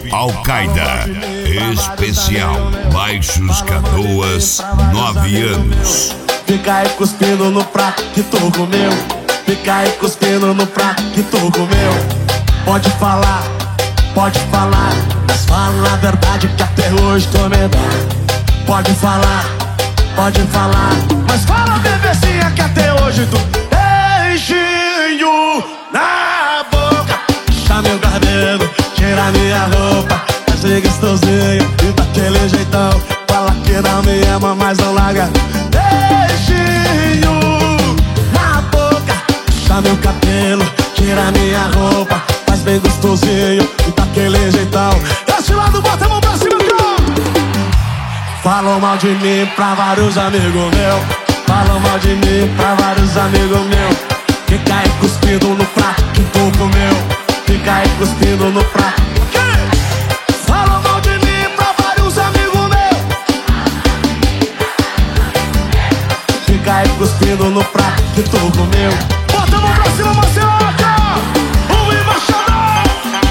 Al-Qaeda. Especial Baixos Canoas, 9 anos. Fica aí cuspindo no prato que tu comeu. Fica aí cuspindo no prato que tu comeu. Pode falar, mas fala a verdade que até hoje tu me dá. Pode falar, mas fala, bebezinha, que até hoje tu beijinho na boca. Puxa meu cabelo, tira minha roupa, faz ser gostosinho e daquele jeitão. Fala que não me ama, mas não larga. Beijinho na boca, puxa meu cabelo, tira minha roupa, faz bem gostosinho e daquele jeitão. Esse lado, bota a mão pra cima, cara. Falam mal de mim pra vários amigos meus. Falam mal de mim pra vários amigos meus. Fica aí cuspindo no prato que tu comeu. Fica aí cuspindo no prato. Falam mal de mim pra vários amigos meus. Fica aí cuspindo no prato que tu comeu. Bota a mão pra cima, Marcelaca! O embaixador!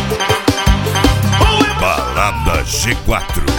Balada G4.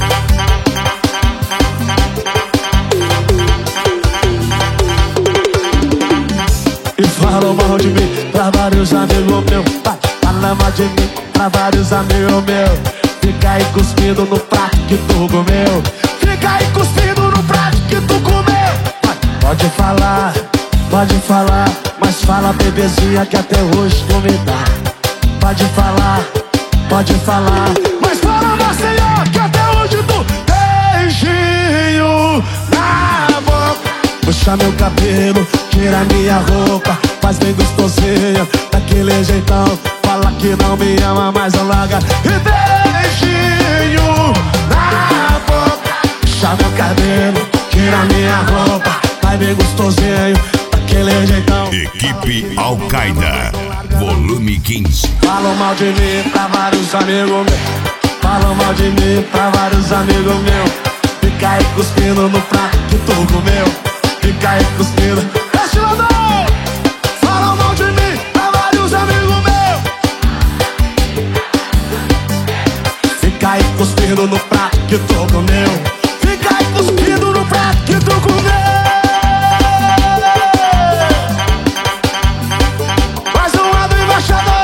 Falam mal de mim pra vários amigos meus. Fala mal de mim pra vários amigos meus. Fica aí cuspindo no prato que tu comeu. Fica aí cuspindo no prato que tu comeu. Pode falar, mas fala, bebezinha, que até hoje tu me dá. Pode falar, mas fala, Marcelo, que até hoje tu beijinho na boca. Puxa meu cabelo, tira minha roupa, faz bem gostosinha, daquele jeitão. Fala que não me ama, mas não larga. E beijinho na boca. Puxa meu cabelo, tira minha roupa, faz bem gostosinho, daquele jeitão. Equipe Al-Qaeda, volume 15. Falam mal de mim pra vários amigos meus. Falam mal de mim pra vários amigos meus. Fica aí cuspindo no prato que tu comeu. Fica aí cuspindo. Esse ladrão! Falam mal de mim pra vários amigos meus. Fica aí cuspindo no prato que tu comeu. Fica aí cuspindo no prato que tu comeu. Mais um lado, embaixador.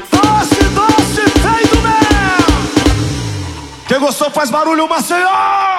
Quem gostou faz barulho, Maceió!